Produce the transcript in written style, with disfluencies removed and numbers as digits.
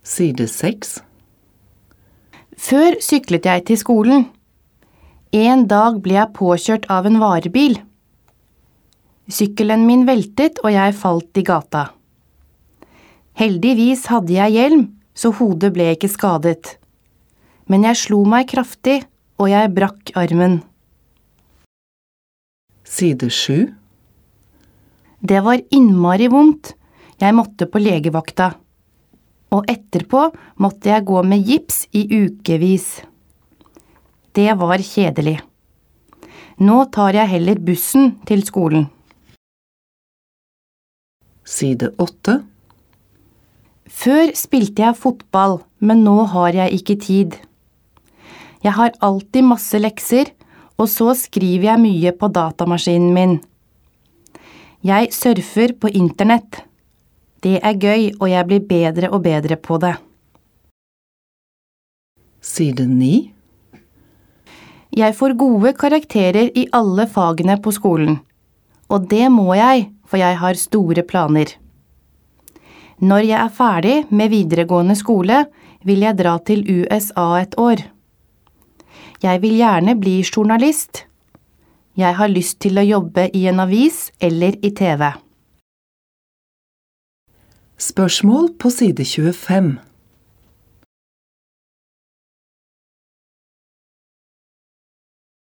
Side 6. Før syklet jeg til skolen. En dag ble jeg påkjørt av en varebil. Sykkelen min veltet, og jeg falt i gata. Heldigvis hadde jeg hjelm, så hodet ble ikke skadet. Men jeg slo meg kraftig, og jeg brakk armen. Side 7. Det var innmari vondt. Jeg måtte på legevakta. Og etterpå måtte jeg gå med gips i ukevis. Det var kjedelig. Nå tar jeg heller bussen til skolen. Side 8. Før spilte jeg fotball, men nå har jeg ikke tid. Jeg har alltid masse lekser, og så skriver jeg mye på datamaskinen min. Jeg surfer på internett. Det er gøy, og jeg blir bedre og bedre på det. Side 9. Jeg får gode karakterer i alle fagene på skolen. Og det må jeg, for jeg har store planer. Når jeg er ferdig med videregående skole, vil jeg dra til USA et år. Jeg vil gjerne bli journalist. Jeg har lyst til å jobbe i en avis eller i TV. Spørsmål på side 25.